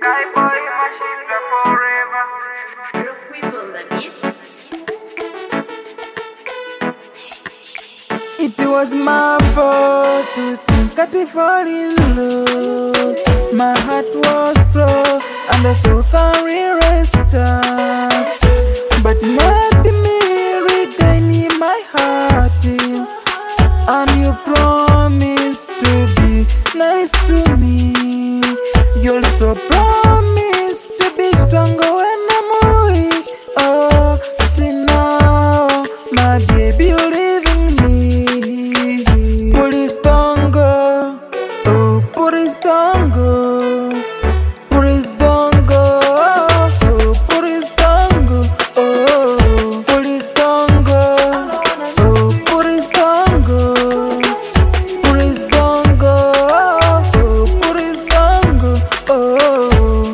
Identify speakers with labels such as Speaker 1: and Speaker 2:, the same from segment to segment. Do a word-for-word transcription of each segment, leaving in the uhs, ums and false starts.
Speaker 1: Skyboy, machine gun forever.
Speaker 2: Quiz on the beat.
Speaker 3: It was my fault to think I'd fall in love. My heart was broke and I felt career stars. But not me regaining my heart. And you promised to be nice to me. You also promised to be stronger when I'm weak. Oh, see now, my baby, you're leaving me. Please don't go. Oh, please don't go. Please don't go. Oh, please don't go. Oh, please don't go. Oh, please don't go. Please don't go. Oh, please don't go. Oh.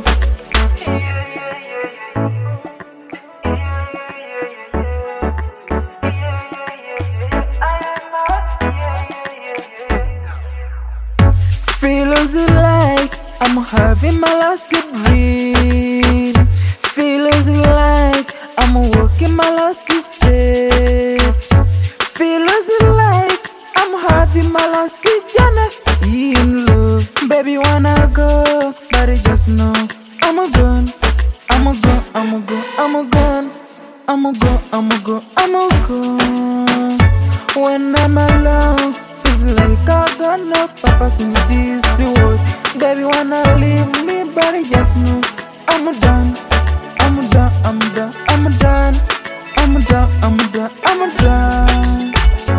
Speaker 3: Feels like I'm having my last breath. Feels like I'm walking my last steps. Feels like I'm having my last journey in love. Baby, wanna go, but I just know I'm a gone. I'm a gone, I'm a gone, I'm a gone. I'm a go, I'm a go, I'm a gone. When I'm alone, feels like I got no purpose in this world. Baby, wanna leave me, but I just know I'm done. I'm done, I'm done, I'm done. I'm done, I'm done, I'm done.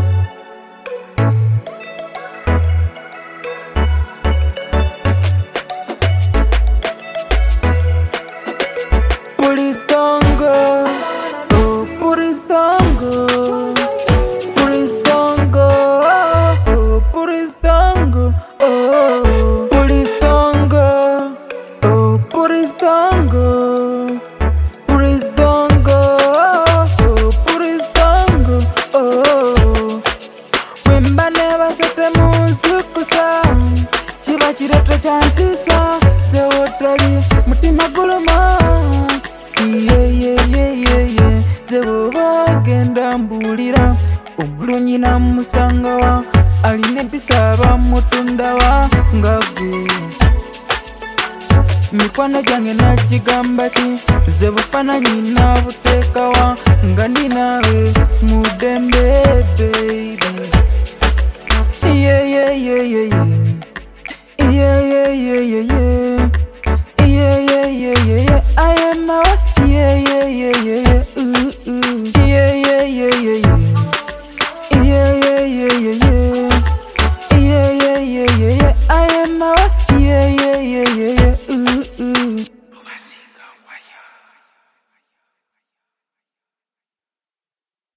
Speaker 3: Please don't go. Oh, please don't go. Please don't go. Oh, please don't go. Oh, please don't go. Oh, please don't go. Please don't go. Oh, please don't go. Oh, wemba never set a musukusa. Chiba chiretro chantisa. Se wotali mutima guluma. Yeah, yeah, yeah, yeah, yeah. Zebo bagenda mbulira omulunyi namusanga wa alina empisa bamutunda wa nga gwe. Mikwano gyange nagigamba ki ze bufaananyi nabuteeka wa nga ndi naawe mu ddembe baby. Yeah, yeah, yeah, yeah, yeah. Yeah, yeah, yeah, yeah, yeah.